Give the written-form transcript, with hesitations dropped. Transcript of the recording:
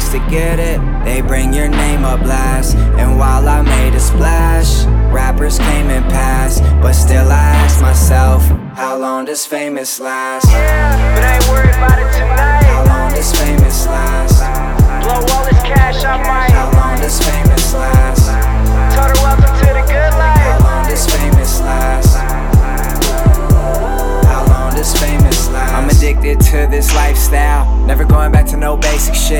just to get it, they bring your name up last. And while I made a splash, rappers came and passed, but still I ask myself, how long does famous last? But I ain't worried about it tonight. How long does famous last? Blow all this cash I might. How long does famous last? Total welcome to the good life. How long does famous last? How long does famous last? I'm addicted to this lifestyle, never going back to no basic shit.